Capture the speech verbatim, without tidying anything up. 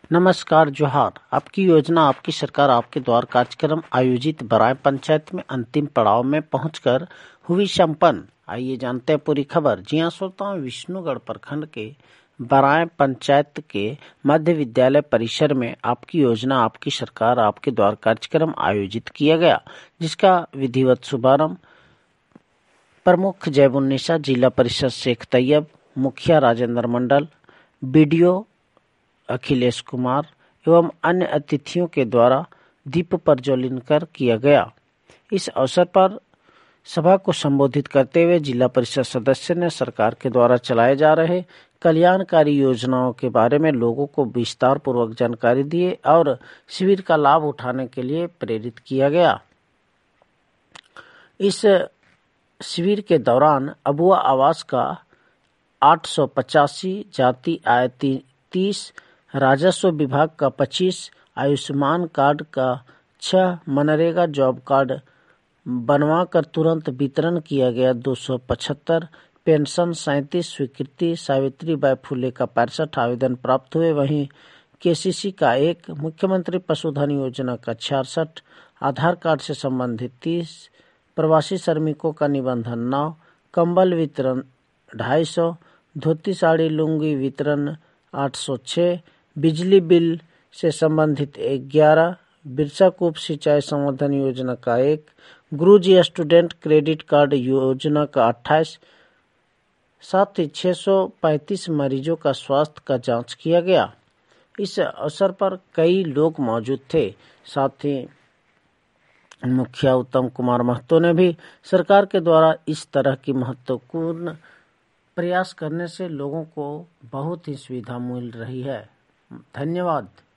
नमस्कार, जोहार। आपकी योजना, आपकी सरकार, आपके द्वार कार्यक्रम आयोजित बराय पंचायत में अंतिम पड़ाव में पहुंचकर हुई संपन्न। आइए जानते हैं पूरी खबर। जी हाँ श्रोताओं, विष्णुगढ़ प्रखंड के बराय पंचायत के मध्य विद्यालय परिसर में आपकी योजना, आपकी सरकार, आपके द्वार कार्यक्रम आयोजित किया गया, जिसका विधिवत शुभारंभ प्रमुख जैबुन्निसा, जिला परिषद शेख तैयब, मुखिया राजेंद्र मंडल, बीडीओ अखिलेश कुमार एवं अन्य अतिथियों के द्वारा दीप प्रज्वलन कर किया गया। इस अवसर पर सभा को संबोधित करते हुए जिला परिषद सदस्य ने सरकार के द्वारा चलाए जा रहे कल्याणकारी योजनाओं के बारे में लोगों को विस्तार पूर्वक जानकारी दिए और शिविर का लाभ उठाने के लिए प्रेरित किया गया। इस शिविर के दौरान अबुआ आवास का आठ सौ पचासी, जाति आय तीस, राजस्व विभाग का पच्चीस, आयुष्मान कार्ड का छह, मनरेगा जॉब कार्ड बनवाकर तुरंत वितरण किया गया दो सौ पचहत्तर, पेंशन सैंतीस, स्वीकृति सावित्री बाई फुले का पैंसठ आवेदन प्राप्त हुए। वहीं केसीसी का एक, मुख्यमंत्री पशुधन योजना का छियासठ, आधार कार्ड से संबंधित तीस, प्रवासी श्रमिकों का निबंधन नौ, कंबल वितरण ढाई सौ, धोती साड़ी लुंगी वितरण आठ सौ छह, बिजली बिल से संबंधित ग्यारह, बिरसा कूप सिंचाई संवर्धन योजना का एक, गुरुजी स्टूडेंट क्रेडिट कार्ड योजना का अट्ठाईस, साथ ही छह सौ पैंतीस मरीजों का स्वास्थ्य का जांच किया गया। इस अवसर पर कई लोग मौजूद थे। साथ ही मुखिया उत्तम कुमार महतो ने भी सरकार के द्वारा इस तरह की महत्वपूर्ण प्रयास करने से लोगों को बहुत ही सुविधा मिल रही है। धन्यवाद।